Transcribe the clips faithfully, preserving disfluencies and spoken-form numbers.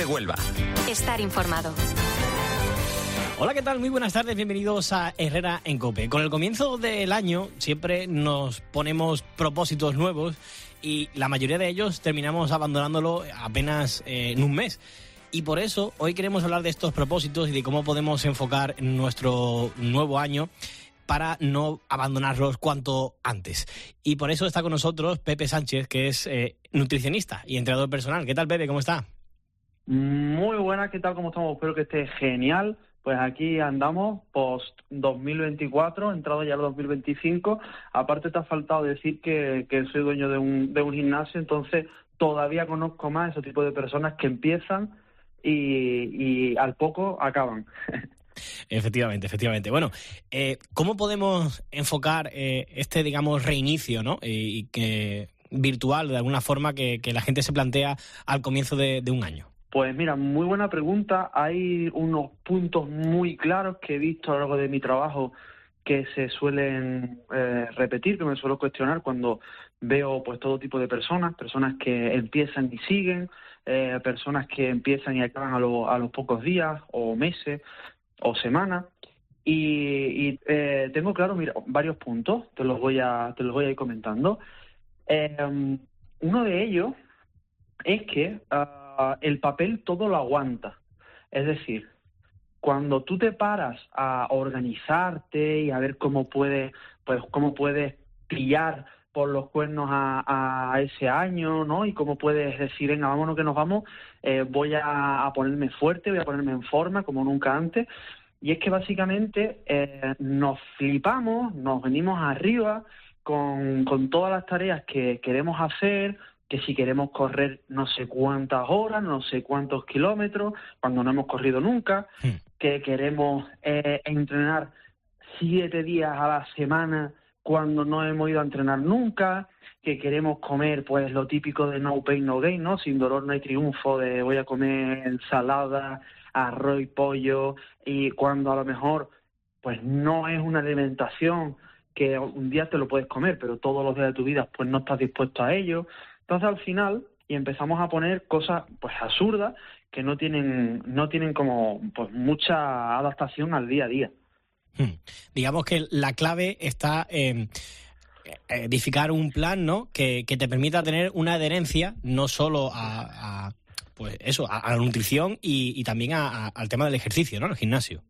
Huelva. Estar informado. Hola, ¿qué tal? Muy buenas tardes, bienvenidos a Herrera en COPE. Con el comienzo del año siempre nos ponemos propósitos nuevos y la mayoría de ellos terminamos abandonándolo apenas eh, en un mes. Y por eso hoy queremos hablar de estos propósitos y de cómo podemos enfocar nuestro nuevo año para no abandonarlos cuanto antes. Y por eso está con nosotros Pepe Sánchez, que es eh, nutricionista y entrenador personal. ¿Qué tal, Pepe? ¿Cómo está? Muy buenas, ¿qué tal? ¿Cómo estamos? Espero que esté genial. Pues aquí andamos, post dos mil veinticuatro, entrado ya el dos mil veinticinco. Aparte te ha faltado decir que, que soy dueño de un, de un gimnasio, entonces todavía conozco más ese tipo de personas que empiezan y, y al poco acaban. Efectivamente, efectivamente. Bueno, eh, ¿cómo podemos enfocar eh, este, digamos, reinicio, ¿no? Y, y que virtual, de alguna forma, que, que la gente se plantea al comienzo de, de un año? Pues mira, muy buena pregunta. Hay unos puntos muy claros que he visto a lo largo de mi trabajo que se suelen eh, repetir, que me suelo cuestionar cuando veo pues todo tipo de personas, personas que empiezan y siguen, eh, personas que empiezan y acaban a, lo, a los pocos días o meses o semanas. Y, y eh, tengo claro, mira, varios puntos, te los voy a, te los voy a ir comentando. Eh, uno de ellos es que uh, el papel todo lo aguanta. Es decir, cuando tú te paras a organizarte y a ver cómo puedes, pues cómo puedes pillar por los cuernos a, a ese año, ¿no? Y cómo puedes decir, venga, vámonos que nos vamos, eh, voy a, a ponerme fuerte, voy a ponerme en forma como nunca antes. Y es que básicamente eh, nos flipamos, nos venimos arriba con, con todas las tareas que queremos hacer, que si queremos correr no sé cuántas horas, no sé cuántos kilómetros, cuando no hemos corrido nunca, sí. que queremos eh, entrenar siete días a la semana cuando no hemos ido a entrenar nunca, que queremos comer pues lo típico de no pain, no gain, ¿no? Sin dolor no hay triunfo, de voy a comer ensalada, arroz y pollo, y cuando a lo mejor pues no es una alimentación que un día te lo puedes comer, pero todos los días de tu vida pues no estás dispuesto a ello. Entonces al final y empezamos a poner cosas pues absurdas que no tienen no tienen como pues mucha adaptación al día a día. Hmm. Digamos que la clave está en edificar un plan, ¿no? Que, que te permita tener una adherencia no solo a, a pues eso, a, a la nutrición y, y también a, a, al tema del ejercicio, ¿no? El gimnasio.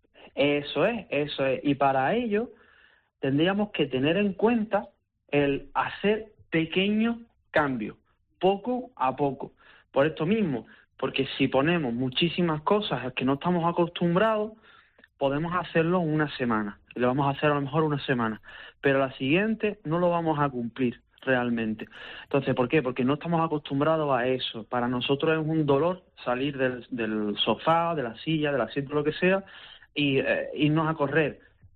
Eso es, eso es. Y para ello tendríamos que tener en cuenta el hacer pequeños cambios, poco a poco. Por esto mismo, porque si ponemos muchísimas cosas a que no estamos acostumbrados, podemos hacerlo en una semana. Y lo vamos a hacer a lo mejor una semana. Pero la siguiente no lo vamos a cumplir realmente. Entonces, ¿por qué? Porque no estamos acostumbrados a eso. Para nosotros es un dolor salir del, del sofá, de la silla, del asiento, lo que sea, y eh, irnos a correr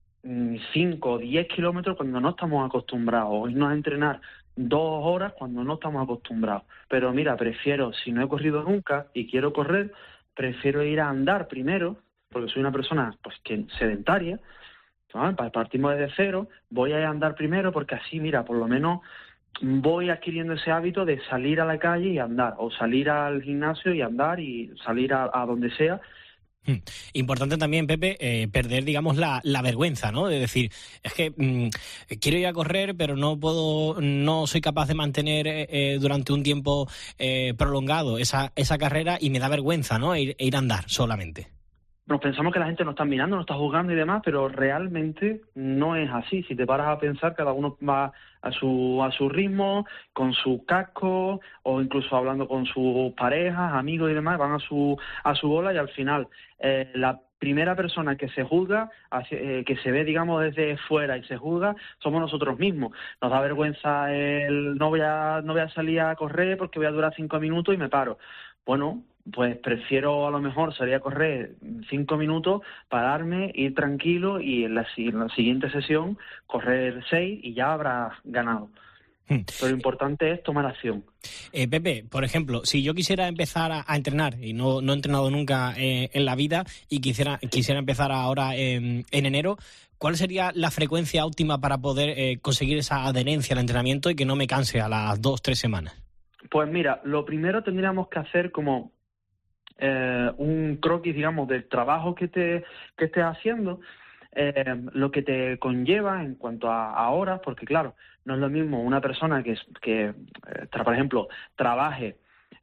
cinco o diez kilómetros cuando no estamos acostumbrados, o irnos a entrenar dos horas cuando no estamos acostumbrados. Pero mira, prefiero, si no he corrido nunca y quiero correr, prefiero ir a andar primero, porque soy una persona pues que sedentaria, ¿no? Partimos desde cero, voy a andar primero porque así, mira, por lo menos voy adquiriendo ese hábito de salir a la calle y andar, o salir al gimnasio y andar, y salir a, a donde sea. Hmm. Importante también, Pepe, eh, perder, digamos, la, la vergüenza, ¿no? De decir, es que mmm, quiero ir a correr, pero no puedo, no soy capaz de mantener eh, durante un tiempo eh, prolongado esa, esa carrera y me da vergüenza, ¿no? Ir, ir a andar solamente. Nos pensamos que la gente nos está mirando, nos está juzgando y demás, pero realmente no es así. Si te paras a pensar, cada uno va a su a su ritmo, con su casco, o incluso hablando con sus parejas, amigos y demás, van a su a su bola, y al final eh, la primera persona que se juzga, eh, que se ve, digamos, desde fuera y se juzga, somos nosotros mismos. Nos da vergüenza el no voy a no voy a salir a correr porque voy a durar cinco minutos y me paro. Bueno, pues prefiero a lo mejor salir a correr cinco minutos, pararme, ir tranquilo y en la, en la siguiente sesión correr seis y ya habrás ganado. Hmm. Pero lo importante es tomar acción. Eh, Pepe, por ejemplo, si yo quisiera empezar a, a entrenar y no, no he entrenado nunca eh, en la vida y quisiera, quisiera empezar ahora en, en enero, ¿cuál sería la frecuencia óptima para poder eh, conseguir esa adherencia al entrenamiento y que no me canse a las dos, tres semanas? Pues mira, lo primero tendríamos que hacer como eh, un croquis, digamos, del trabajo que, te, que estés haciendo, eh, lo que te conlleva en cuanto a, a horas, porque claro, no es lo mismo una persona que, que eh, tra, por ejemplo, trabaje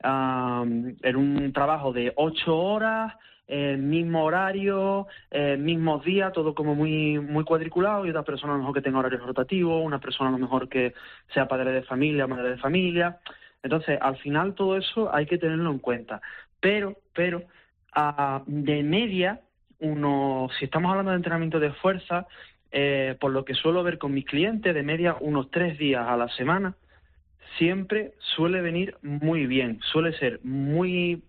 um, en un trabajo de ocho horas, eh, mismo horario, eh, mismos días, todo como muy muy cuadriculado, y otra persona a lo mejor que tenga horarios rotativos, una persona a lo mejor que sea padre de familia, madre de familia. Entonces, al final todo eso hay que tenerlo en cuenta. Pero, pero, uh, de media, uno, si estamos hablando de entrenamiento de fuerza, eh, por lo que suelo ver con mis clientes, de media unos tres días a la semana, siempre suele venir muy bien, suele ser muy...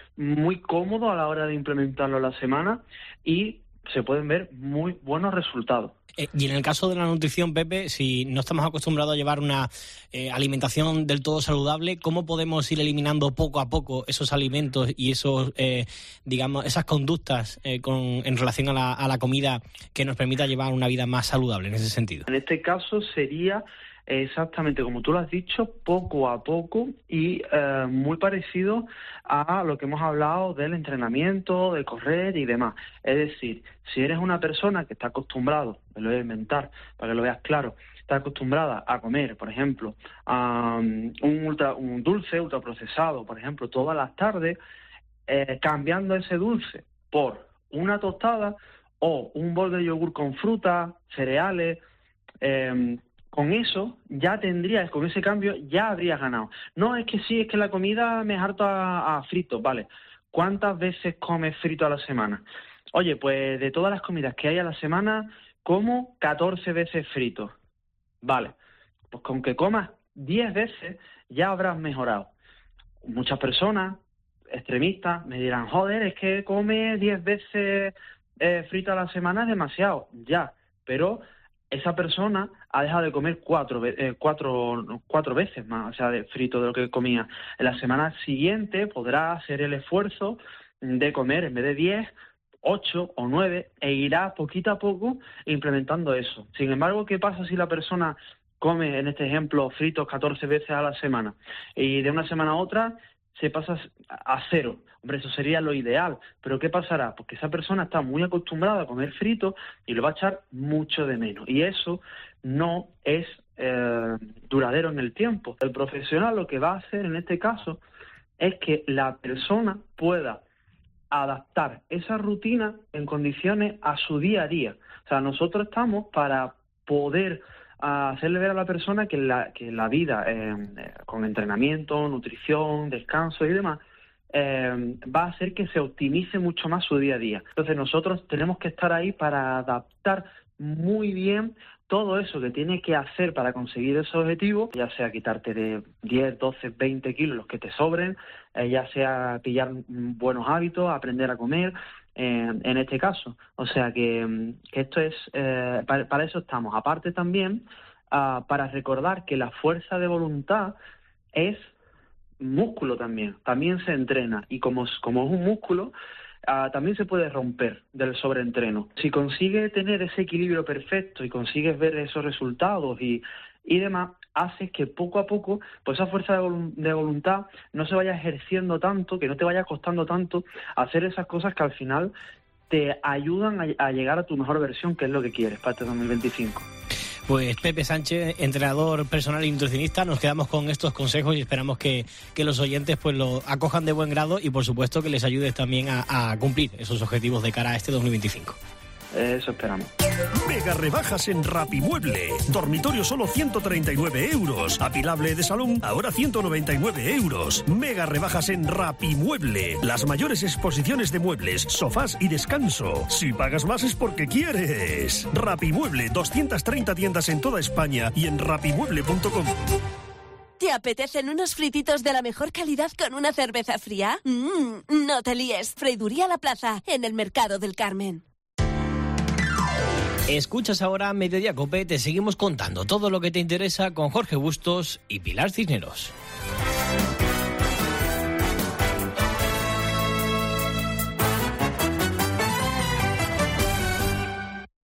muy cómodo a la hora de implementarlo a la semana y se pueden ver muy buenos resultados. Eh, y en el caso de la nutrición, Pepe, si no estamos acostumbrados a llevar una eh, alimentación del todo saludable, ¿cómo podemos ir eliminando poco a poco esos alimentos y esos, eh, digamos, esas conductas eh, con, en relación a la, a la comida que nos permita llevar una vida más saludable en ese sentido? En este caso sería exactamente como tú lo has dicho, poco a poco y eh, muy parecido a lo que hemos hablado del entrenamiento, de correr y demás. Es decir, si eres una persona que está acostumbrado, me lo voy a inventar para que lo veas claro, está acostumbrada a comer, por ejemplo, um, un, ultra, un dulce ultraprocesado, por ejemplo, todas las tardes, eh, cambiando ese dulce por una tostada o un bol de yogur con fruta, cereales, eh, con eso ya tendrías, con ese cambio ya habrías ganado. No, es que sí, es que la comida me harto a, a frito, vale. ¿Cuántas veces comes frito a la semana? Oye, pues de todas las comidas que hay a la semana, como catorce veces frito. Vale, pues con que comas diez veces ya habrás mejorado. Muchas personas extremistas me dirán, joder, es que come diez veces eh, frito a la semana es demasiado. Ya, pero esa persona ha dejado de comer cuatro, eh, cuatro, cuatro veces más, o sea, de frito de lo que comía. En la semana siguiente podrá hacer el esfuerzo de comer, en vez de diez, ocho o nueve, e irá poquito a poco implementando eso. Sin embargo, ¿qué pasa si la persona come, en este ejemplo, fritos catorce veces a la semana y de una semana a otra se pasa a cero? Hombre, eso sería lo ideal, pero ¿qué pasará? Porque esa persona está muy acostumbrada a comer frito y lo va a echar mucho de menos, y eso no es eh, duradero en el tiempo. El profesional lo que va a hacer en este caso es que la persona pueda adaptar esa rutina en condiciones a su día a día. O sea, nosotros estamos para poder a hacerle ver a la persona que la, que la vida eh, eh, con entrenamiento, nutrición, descanso y demás eh, va a hacer que se optimice mucho más su día a día. Entonces nosotros tenemos que estar ahí para adaptar muy bien todo eso que tiene que hacer para conseguir ese objetivo, ya sea quitarte de diez, doce, veinte kilos los que te sobren, eh, ya sea pillar buenos hábitos, aprender a comer, eh, en este caso. O sea que, que esto es, eh, para, para eso estamos. Aparte también, uh, para recordar que la fuerza de voluntad es músculo también, también se entrena, y como, como es un músculo, Uh, también se puede romper del sobreentreno. Si consigues tener ese equilibrio perfecto y consigues ver esos resultados y, y demás, haces que poco a poco, pues esa fuerza de, vol- de voluntad no se vaya ejerciendo tanto, que no te vaya costando tanto hacer esas cosas que al final te ayudan a, a llegar a tu mejor versión, que es lo que quieres para este dos mil veinticinco. Pues Pepe Sánchez, entrenador personal y nutricionista, nos quedamos con estos consejos y esperamos que, que los oyentes pues lo acojan de buen grado y por supuesto que les ayudes también a, a cumplir esos objetivos de cara a este dos mil veinticinco. Eso esperamos. Mega rebajas en Rapimueble. Dormitorio solo ciento treinta y nueve euros. Apilable de salón ahora ciento noventa y nueve euros. Mega rebajas en Rapimueble. Las mayores exposiciones de muebles, sofás y descanso. Si pagas más es porque quieres. Rapimueble, doscientas treinta tiendas en toda España y en rapimueble punto com. ¿Te apetecen unos frititos de la mejor calidad con una cerveza fría? Mm, no te líes. Freiduría La Plaza, en el Mercado del Carmen. Escuchas ahora Mediodía Cope, te seguimos contando todo lo que te interesa con Jorge Bustos y Pilar Cisneros.